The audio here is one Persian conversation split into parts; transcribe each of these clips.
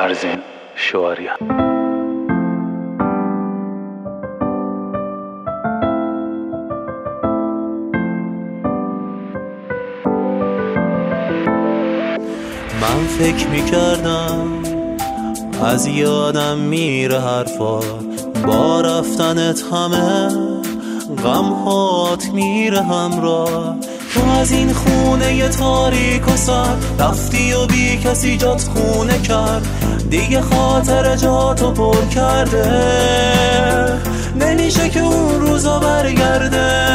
فرزین شعاریه. من فکر میکردم از یادم میره حرفات، با رفتنت همه غم هات میره همراه. تو از این خونه تاریک و سر رفتی و بی کسی جات خونه کرد، دیگه خاطر جاتو پر کرده، نمیشه که اون روزا برگرده.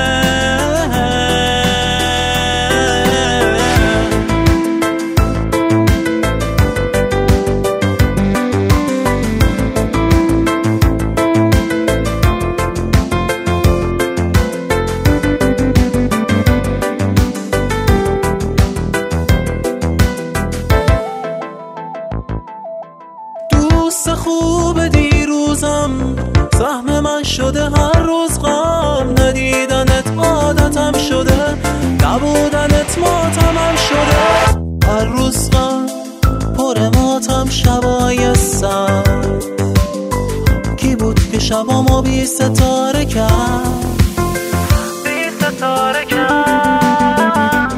دوست خوب دیروزم سهم من شده، هر روز غم، ندیدنت عادتم شده، نبودنت ماتمم شده، هر روز غم پر ماتم، شبای سر کی بود که شبامو بی ستاره کرد، بی ستاره کرد.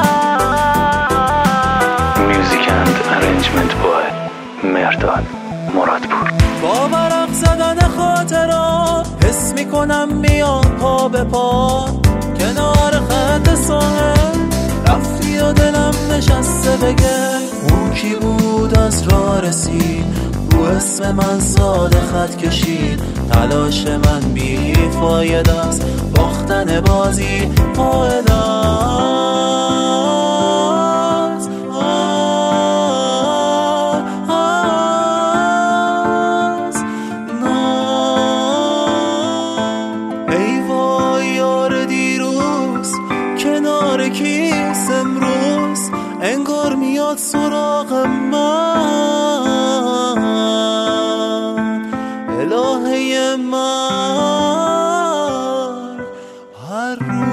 میوزیک اند ارنجمنت بای مرداد مرادپور. با ورق زدن خاطرات حس میکنم میام پا به پا، کنار خط ساحل رفتی و دلم نشسته بگه اون کی بود از راه رسید، رو اسم من ساده خط کشید، تلاش من بی فایده است، باختن بازی قاعده است. ای وای یار دیروز کنار کیس امروز، انگار میاد سراغ من، الهه من هر روز